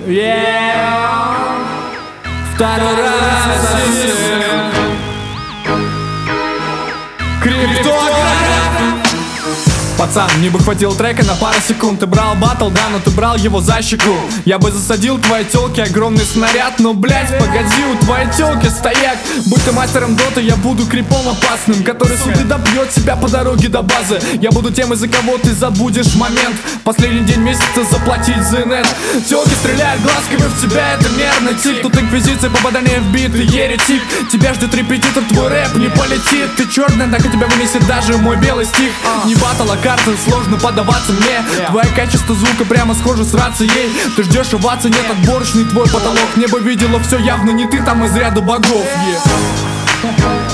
Второй раз Криптограф. Пацан, мне бы хватило трека на пару секунд. Ты брал батл, да, но ты брал его за щеку. Я бы засадил твоей тёлке огромный снаряд. Но, блять, погоди, у твоей тёлки стояк. Будь ты мастером доты, я буду крипом опасным, который суды добьет тебя по дороге до базы. Я буду тем, из-за кого ты забудешь момент. Последний день месяца заплатить за инет. Тёлки стреляют глазками в тебя, это нервный тик. Тут инквизиция, попадание в бит, ты еретик. Тебя ждет репетитор, твой рэп не полетит. Ты чёрная, так и тебя вынесет даже мой белый стих. Не батл, а карты, сложно поддаваться мне. Твое качество звука прямо схоже с рацией. Ты ждешь овации, нет отборочный твой потолок. Небо видело все, явно не ты там из ряда богов.